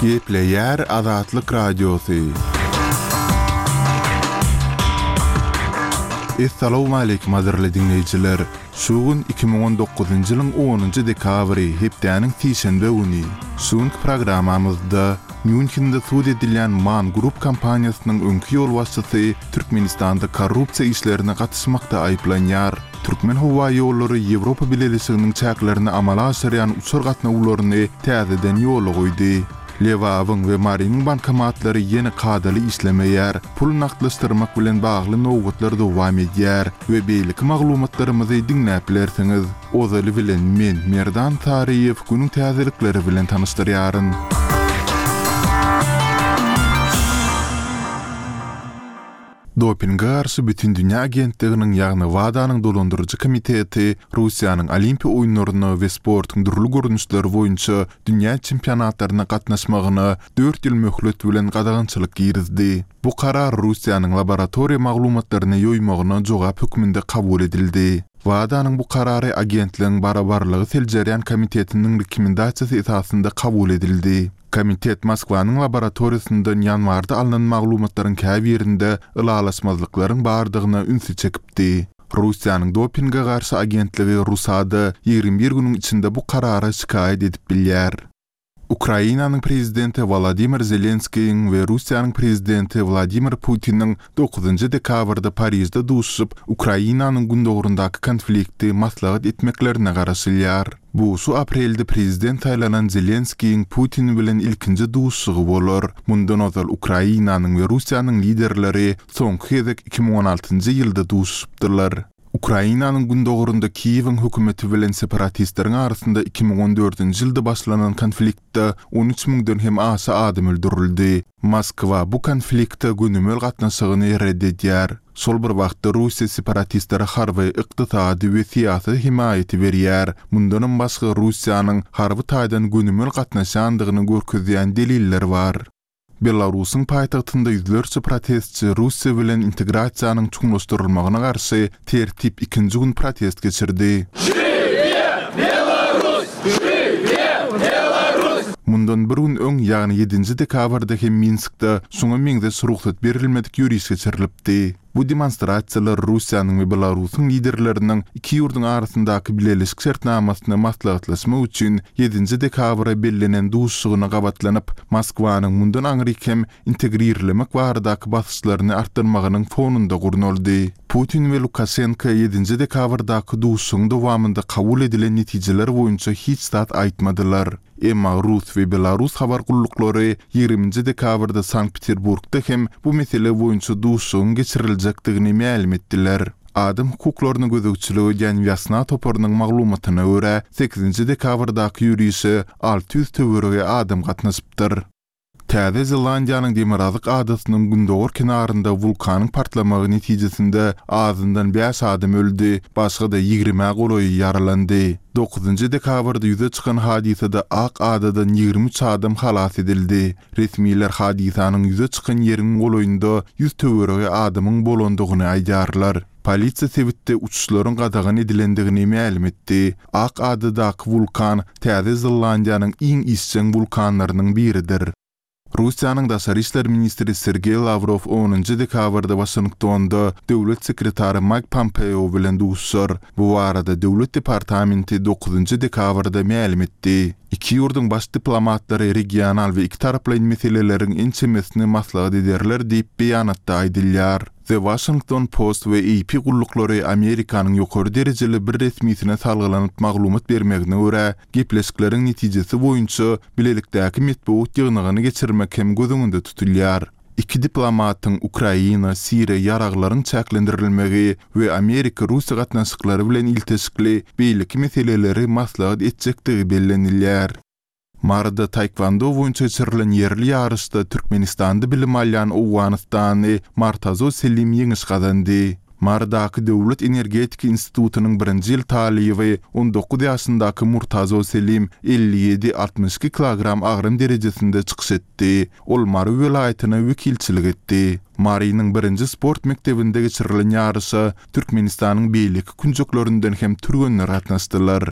Gepleyer Azatlyk Radiosu. Assalamu alaykum azarly dinleyijiler. Şugun 2019-njy ýylyň 10-njy dekabry hepdäniň tiýşenbe güni. Şuňky programamyzda München'de suud edilen MAN Grup kampaniýasynyň öňki ýol başçysy Türkmenistanda korrupsiýa işlerine gatnaşmakda aýplanýar. Türkmen howa ýollary Ýewropa Birleşiginiň çäklerini amala aşyrýan uçur gatnawlaryny täzeden ýola goýdy. Lewawyň we Marynyň bankomatlary ýene kadaly işlemeýär. Pul naklaşdyrmak bilen bagly nowgatlar dowam edýär we beýlik maglumatlarymyzy dinläp bilersiňiz. Ozaly bilen men Merdan Tariýew günüň täzelikleri bilen tanışdyrýaryn. Dopingga garşy bütün dünýä agentliginiň ýagny WADA-nyň dolandyrjy komiteti Russiýanyň Olimpiýa oýunlaryny we sportyň durly görnüşleri boýunça dünýä çempionatlaryna gatnaşmagyna 4 ýyl möhlet bilen gadagynçylyk girizdi. Bu karar Russiýanyň laboratoriýa maglumatlaryny ýoýmagyna jogap hökmünde kabul edildi. WADA-nyň bu karary agentligiň barabarlygy seljerýän komitetiniň rekomendasiýasy esasynda kabul edildi. Komitet Moskwanyň laboratoriýasyndan ýanwarda alynan maglumatlaryň käbirinde ılalaşmazlyklaryň bardygyna ünsü çekipdi. Russiýanyň dopingga garşy agentligi Rusada 21 günüň içinde bu karara şikaýet edip bilýär. Ukrainanyň prezidenti Volodymyr Zelenskiň we Russiýanyň prezidenti Vladimir Putiniň 9-njy dekabrda Parisde duşup Ukrainanyň gündogrundaky konflikti maslahat etmeklerine garaşylýar. Bu şu aprelde prezident aýlanan Zelenskiň Putin bilen ilkinji duşugy bolar. Mundan ozal Ukrainanyň we Russiýanyň liderleri soňky gezek 2016-njy ýylda duşupdylar. Ukrainanyň gündogrunda Kiýewiň hökümeti bilen separatistleriň arasynda 2014-nji ýylda başlanan konfliktde 13 000-den hem aşy adam öldürildi. Moskwa bu konfliktde günümel gatnaşygyny reddedýär. Şol bir wagtda Russiýa separatistlari harby ykdysady we syýasy himaýaty berýär. Mundan başga Russiýanyň harby taýdan günümel gatnaşandygyny görkezýän deliller bar. Belarusyň paýtagtynda ýüzlerçe protestçi Russiýa bilen integrasiýanyň çuňlaşdyrylmagyna garşy tertip 2-nji gün protest geçirdi. Mundan bir gün öň ýagny 7-nji dekabrda hem Minskde şoňa meňde ruhsat berilmedik ýürüýüş geçirilipdi. Bu demonstrasiýalar Russiýanyň we Belarusyň liderleriniň iki ýurduň arasyndaky bileşik şertnamasyny maslahatlaşmak üçin 7-nji dekabra bellenen duşugyna gabatlanyp Moskwanyň mundan aňrykem integrirlemek baradaky basyşlaryny artdyrmagynyň fonunda gurnaldy. Putin we Lukashenko 7-nji dekabrdaky duşugyň dowamynda kabul edilen netijeler boýunça hiç zat aýtmadylar. Emma Rus we Belarus habar gullukları 20-nji dekabrda Sankt-Peterburgda hem bu mesele boýunça duşugyň geçiriljekdigini ma'lum etdiler. Adam hukuklaryny gözegçiligi ýan Vyasna toparynyň maglumatyna görä 8-nji dekabrdaky ýürüýüşe 600 töwerege adam gatnaşypdyr. Täze Zelandiýanyň Demirazyk adasynyň gündogor kenarynda vulkanyň partlamagy netijesinde azyndan 5 adam öldü, başga da 20 goloý yaralandy. 9-njy dekabrda ýüze çykan hadisede Ak Adadan 23 adam halas edildi. Resmiler hadisanyň ýüze çykan ýeriň goloýunda 100 töwerege adamyň bolandygyny aýdarlar. Polisiýa sebitde uçuşlaryň gadagan edilendigini ma'lum etdi. Ak Adadaky vulkan Täze Zelandiýanyň iň isçen vulkanlarynyň biridir. Russiýanyň Daşary işler ministri Sergey Lavrov 10-njy dekabrda Washingtonda döwlet sekretary Mike Pompeo bilen duşar. Bu arada döwlet departamenti 9-njy dekabrda ma'lum etdi. İki ýurduň baş diplomatlary regional we iki taraply meseleleriň ençemesini maslahat ederler diýip beýanatda aýdylýar. The Washington Post we AP gullukları Amerikanyň ýokary derejeli bir resmisine salgylanyp maglumat bermegine görä, gepleşikleriň netijesi boýunça bilelikdäki metbuat ýygnygyny geçirmek hem gözüňde tutulýar. İki diplomatyň Ukraina, Siriýa ýaraglaryň çäklendirilmegi we Amerika-Russiýa gatnaşyklary bilen ilteşikli beýlik meseleleri maslahat etjekdigi bellenilýär. Marda taekwondo boýunça geçirilen ýerli ýarışda Türkmenistanda bilim alýan Owganystany Martazo Selim ýeňiş gazandy. Mardaky Döwlet Energetika Institutunyň 1-nji ýyl talyby 19 ýaşyndaky Murtazo Selim 57-62 kilogram agrym derejesinde çykyş etdi. Ol Mary welaýatyna wekilçilik etdi. Marynyň 1-nji sport mektebinde geçirilen ýarışa Türkmenistanyň beýlik künjeklerininden hem türgenler gatnaşdylar.